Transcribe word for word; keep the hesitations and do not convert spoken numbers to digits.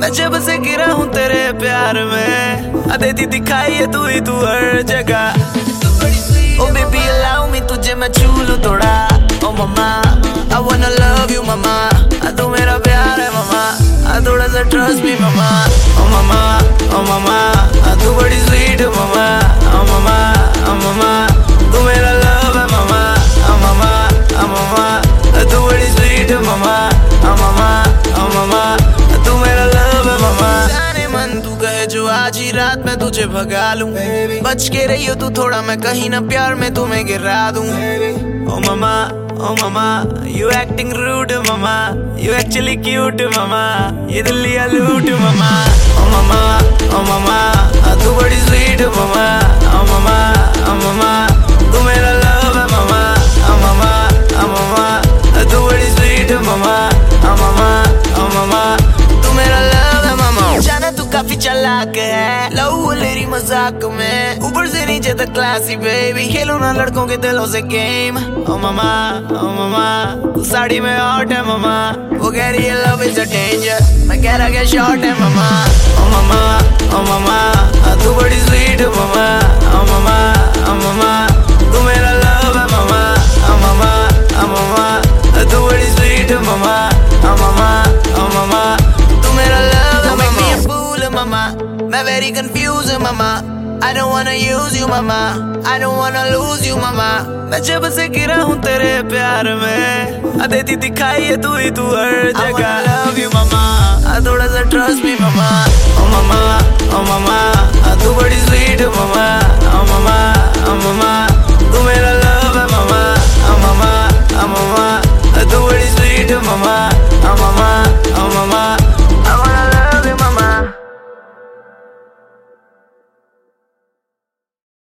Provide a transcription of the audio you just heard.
मैं जब से गिरा हूँ तेरे प्यार में, देती दिखाई है तू ही तू हर जगह। ओ बेबी अलाउ मी तुझे मैं छू लूं थोड़ा। ओ मम्मा I wanna love you मम्मा, तू मेरा प्यार है मम्मा, थोड़ा सा ट्रस्ट मी मम्मा। ओ मम्मा ओ मम्मा तू बड़ी स्वीट है मम्मा। ओ मम्मा ओ मम्मा तू मेरा लव है मम्मा। ओ मम्मा ओ मम्मा तू बड़ी स्वीट है मम्मा। ओ मम्मा ओ मम्मा तू मेरा लव है मम्मा। जाने मन तू कहे जो आज ही रात मैं तुझे भगा लूं, बच के रही हो तू थोड़ा, मैं कहीं ना प्यार में तुम्हें गिरा दूं। ओ मम्मा ओ मम्मा you acting rude mamma, you actually cute मम्मा, ये दिल लिया लूट मम्मा। ओ मम्मा ओ मम्मा तू बड़ी स्वीट मम्मा। ओ मम्मा ओ मम्मा तू मेरा लव है मम्मा। ओ मम्मा ओ मम्मा तू बड़ी स्वीट मम्मा। ओ मम्मा ओ मम्मा तू मेरा लव है मम्मा। जाना तू काफी चालाक है, लव लेरी मजाक में, ऊपर से नीचे तक क्लासी बेबी, खेलो ना लड़कों के दिलों से गेम। ओ मम्मा ओ मम्मा तू साड़ी में हॉट है मम्मा, वो कह रही है लव इज अ डेंजर, मैं कह रहा क्या शॉर्ट है मम्मा। ओ मम्मा ओ मम्मा तू बड़ी स्वीट है मम्मा। ओ मम्मा ओ मम्मा तू मेरा लव है मम्मा। ओ मम्मा ओ मम्मा तू बड़ी स्वीट है मम्मा। ओ मम्मा ओ मम्मा तू मेरा लव है मम्मा। फूल मम्मा मैं वेरी कंफ्यूज हूँ मम्मा, I don't wanna use you mama, I don't wanna lose you mama। मैं जब से गिरा हूँ तेरे प्यार में, देती दिखाई है तू ही तू हर जगह। I wanna love you mama, थोड़ा सा trust me mama। ओ मम्मा ओ मम्मा तू बड़ी sweet है मम्मा। ओ मम्मा ओ मम्मा तू मेरा